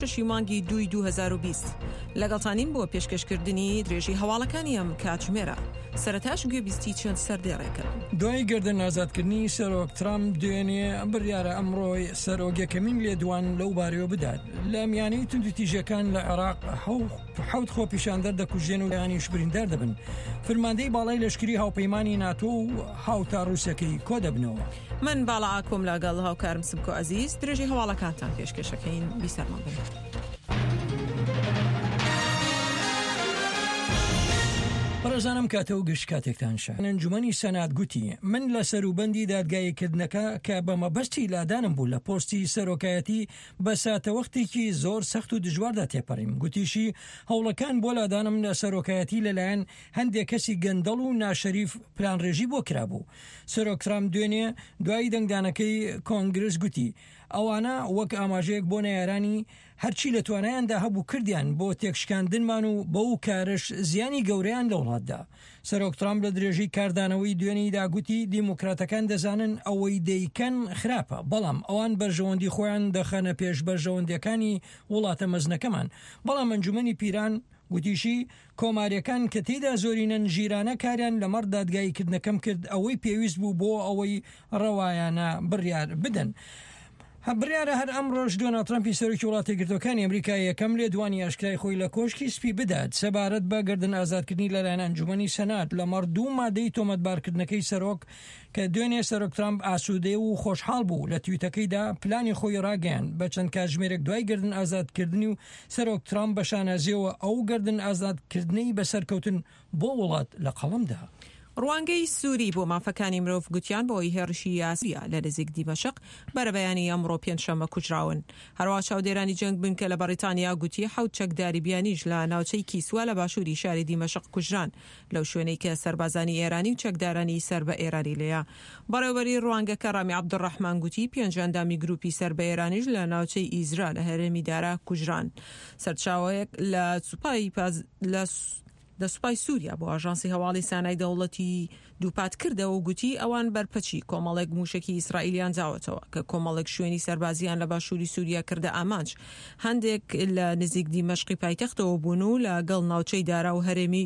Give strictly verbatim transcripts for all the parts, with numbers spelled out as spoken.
شەشی مانگی دوی دوو هەزار و بیست لەگەڵتانین بۆ پێشکەشکردنی درێژی هەواڵەکانی ئەم کاتژمێرە. سەرەتاش گوێبیستی چەند سەردێڕێکن. دوای گردن ئازادکردنی سەرۆک ترامپ دوێنێ بڕیارە ئەمڕۆی سەرۆکیەکەمین لێدوان لەو بارەوە بدات. لە میانەی توندوتیژەکان لە عێراق حەوت خۆ پیشاندەر دەکوژێن و لایەنیش بریندار دەبن. فەرماندەی باڵای لەشکری هاوپەیمانی ناتۆ و هاوتا ڕووسەکەی کۆ دەبنەوە. من باڵا ئاکۆم لەگەڵ هاوکارم سبکۆ عەزیز درێژی هەواڵەکانتان پێشکەشەکەین بیسەرمان بن. بەڕێزانم کاتە و گشت کاتێکتان شە. ئەنجومەنی سەنات گوتی من لە سەروبەندی دادگاییکردنەکە کە بە مەبەستی لادانم بوو لە پۆستی سەرۆکایەتی بە ساتەوەختێکی زۆر سەخت و دژواردا تێپەڕیم. گوتیشی هەوڵەکان بۆ لادانم لە سەرۆکایەتی لەلایەن هەندێک کەسی گەندەڵ و ناشەریف پلانڕێژی بۆ کرابوو. سەرۆک ترامپ دوێنێ دوای دەنگدانەکەی کۆنگرس گوتی ئەوانە وەک ئاماژەیەک بۆ نەیارانی هەرچی لە توانایاندا هەبوو کردیان بۆ تێکشکاندنمان و بەو کارش زیانی گەورەیان لە وڵاتدا. سەرۆک ترامپ لە درێژی کاردانەوەی دوێنیدا گوتی دیموکراتەکان دەزانن ئەوەی دەیکەن خراپە، بەڵام ئەوان بەرژەوەندی خۆیان دەخەنە پێش بەرژەوەندەکانی وڵاتە مەزنەکەمان. بەڵام ئەنجومەنی پیران گوتیشی کۆماریەکان کە تێیدا زۆرینەن ژیرانە کاریان لەمەڕ دادگاییکردنەکەم کرد ئەوەی پێویست بوو بۆ ئەوەی ڕەوایانە بڕیار بدەن. بڕیارە هەر ئەم ڕۆژ دۆناڵد ترامپی سەرۆکی وڵاتە یەکگرتوەکانی ئەمریکا یەکەم لێ دوانی ئاشکرای خۆی لە کۆشکی سپی بدات سەبارەت بە گردن ئازادکردنی لەلایەن ئەنجومەنی سەنات لە مەڕ دوو مادەی تۆمەتبارکردنەکەی سەرۆک کە دوێنێ سەرۆک ترامپ ئاسوودێ و خۆشحاڵ بوو لە تویتەکەیدا پلانی خۆی ڕاگەیاند بە چەند کاتژمێرێک دوای گردن ئازادکردنی و سەرۆک ترامپ بە شانازیەوە ئەو گردن ئازادکردنی بەسەرکەوتن بۆ وڵات لە قەڵەمدا. ڕوانگەی سووری بۆ مافەکانی مرۆڤ گوتیان بۆی هێرشی یاسریە لە نزیک دیمەشق بەرەبەیانی ئەمڕۆ پێنجشەممە کوژراون. هەروە چاودێرانی جەنگ بن کە لە بەریتانیا گوتی حەوت چەکداری بیانیش لە ناوچەی کیسوە لە باشووری شاری دیمەشق کوژران لەو شوێنەی کە سەربازانی ئێرانی و چەکدارانی سەر بە ئێرانی لەیە. بەڕێوەبەری ڕوانگەکە ڕامی عەبدوڕەحمان گوتی پێنج ئەندامی گروپی سەر بە ئێرانیش لە ناوچەی ئیزرا لە هەرێمی دارا کوژران. سەرچاوەیەک لە سوپای پاز لە دەسوپای سووریا بۆ ئاژانسی هەواڵی سانای دەوڵەتی دووپات کردەوە و گوتی ئەوان بەرپەچی کۆمەڵێک موشکی ئیسرائیلیان جاوەتەوە کە کۆمەڵێک شوێنی سەربازیان لە باشووری سووریا کردە ئامانج. هەندێک لە نزیک دیمەشقی پایتەختەوە بوون و لەگەڵ ناوچەی دارا و هەرێمی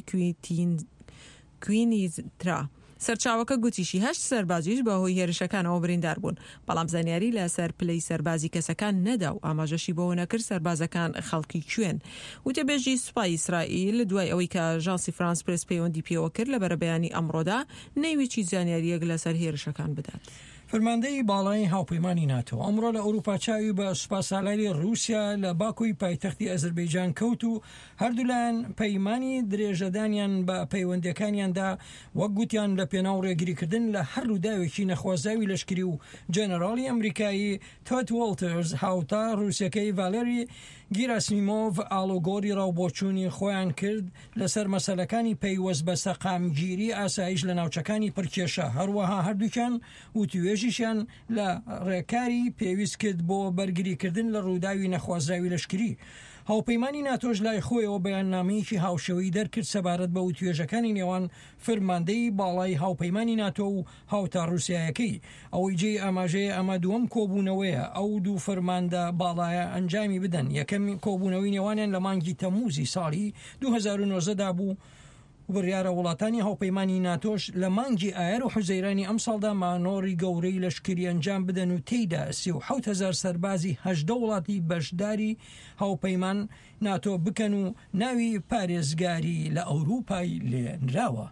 کوینیترا. سەرچاوەکە گوتیشی هەشت سەربازیش بەهۆی هێرشەکانەوە بریندار بوون، بەڵام زانیاری لەسەر پلەی سەربازی کەسەکان نەدا و ئاماژەشی بەوە نەکرد سەربازەکان خەڵکی کوێن. وتەبێژی سوپای ئیسرائیل دوای ئەوەی کە ئاژانسی فرانس پرس پەیوەندی پێوە کرد لە بەرەبەیانی ئەمڕۆدا نەیویچی زانیاریەک لەسەر هێرشەکان بدات. فەرماندەی باڵای هاوپەیمانی ناتۆ ئەمڕۆ لە ئەوروپا چاوی بە سوپاسالاری رووسیا لە باکوی پایتەختی ئەزەربەیجان کەوت و هەردوولایەن پەیمانی درێژەدانیان بە پەیوەندیەکانیاندا وەک گوتیان لە پێناو ڕێگریکردن لە هەر ڕووداوێکی نەخوازاوی لەشکری و جەنەراڵی ئەمریکایی تۆت وۆڵتەرز هاوتا رووسەکەی ڤالێری گیراسیمۆڤ ئاڵۆگۆری ڕاوبۆچوونی خۆیان کرد لەسەر مەسەلەکانی پەیوەست بە سەقامگیری ئاسایش لە ناوچەکانی پڕکێشە. هەروەها هەردووکیان وتوێژیشیان لە ڕێکاری پێویست کرد بۆ بەرگریکردن لە ڕووداوی نەخوازراوی لەشکری. هاوپەیمانی ناتۆش لای خۆیەوە بەیاننامەیەکی هاوشەوەی دەرکرد سەبارەت بە وتوێژەکانی نێوان فەرماندەی باڵای هاوپەیمانی ناتۆ و هاوتا ڕووسیایەکەی. ئەوەی جێی ئاماژەیە ئەمە دووەم کۆبوونەوەیە ئەو دوو فەرماندە باڵایە ئەنجامی بدەن. یەکەم کۆبوونەوەی نێوانیان لە مانگی تەمووزی ساڵی دوو هەزار و نۆزدە دا بوو. بڕیارە وڵاتانی هاوپەیمانی ناتۆش لە مانگی ئایار و حوزەیرانی ئەم ساڵدا مانۆری گەورەی لەشکری ئەنجام بدەن و تێیدا سی و حەوت هەزار سەربازی هەژدە وڵاتی بەشداری هاوپەیمان ناتۆ بکەن و ناوی پارێزگاری لە ئەوروپای لێنراوە.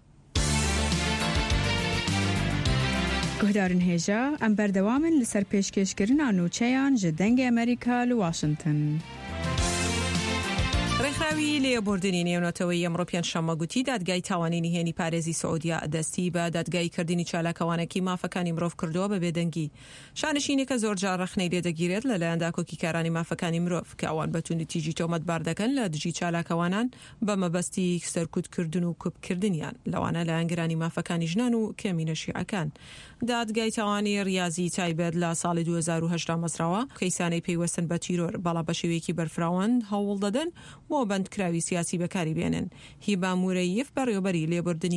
گۆدارن هێژە ئەم بەردەوامن لەسەر پێشکەشکردنا نوچەیان ji dengê ئەمریکا لە واشنگتن. ڕێکخراوی لێبوردنی نێونەتەوەی ئەمڕۆ پێنجشەممە گوتی دادگای تاوانی نهێنی پارێزی سعودیا دەستی بە دادگاییکردنی چالاکەوانێکی مافەکانی مرۆڤ کردووە بە بێدەنگی. شانشینێکە زۆر جار ڕەخنەی لێدەگیرێت لەلایەن داکۆکیکارانی مافەکانی مرۆڤ کە ئەوان بە توندوتیژی تۆمەتبار دەکەن لە دژی چالاکەوانان بە مەبەستی سەرکوتکردن و کوبکردنیان لەوانە لایەنگرانی مافەکانی ژنان و کەمینە شیعەکان. دادگای تاوانی ریاضی تایبەت لە ساڵی دوو هەزار و هەشت مەسراوە کەیسانەی پێیوەستن بە تیرۆر بەڵام بە شێوەیەکی بەرفراوان هەوڵ دەدەن بۆ بەندکراوی سیاسی بەکاری بێنن. هیبا مورەیف بەڕێوەبەری لێبوردنی